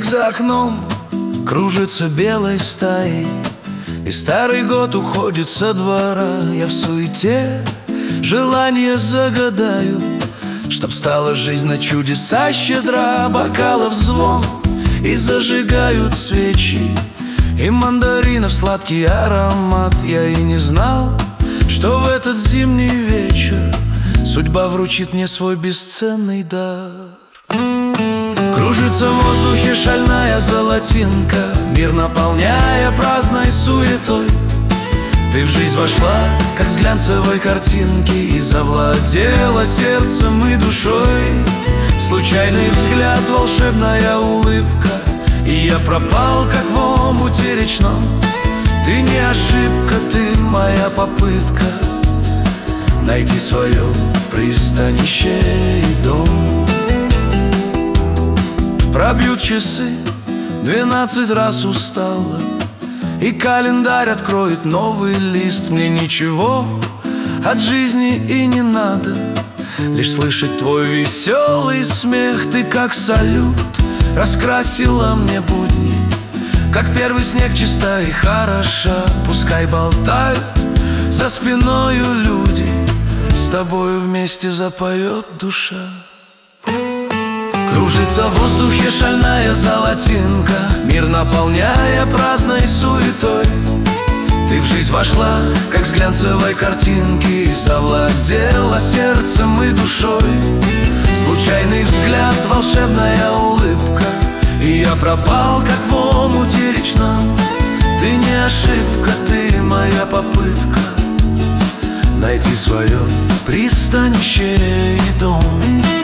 за окном кружится белой стаей, и старый год уходит со двора. Я в суете желание загадаю, чтоб стала жизнь на чудеса щедра. Бокалов звон и зажигают свечи, и мандаринов сладкий аромат. Я и не знал, что в этот зимний вечер судьба вручит мне свой бесценный дар. Кружится в воздухе шальная золотинка, мир наполняя праздной суетой. Ты в жизнь вошла, как с глянцевой картинки, и завладела сердцем и душой. Случайный взгляд, волшебная улыбка, и я пропал, как в омуте речном. Ты не ошибка, ты моя попытка найти свое пристанище и дом. Пробьют часы, 12 раз устала, и календарь откроет новый лист. Мне ничего от жизни и не надо, лишь слышать твой веселый смех. Ты как салют раскрасила мне будни, как первый снег, чиста и хороша. Пускай болтают за спиною люди, с тобою вместе запоет душа. Кружится в воздухе шальная золотинка, мир наполняя праздной суетой. Ты в жизнь вошла, как с глянцевой картинки, и завладела сердцем и душой. Случайный взгляд, волшебная улыбка, и я пропал, как в омуте речном. Ты не ошибка, ты моя попытка найти свое пристанище и дом.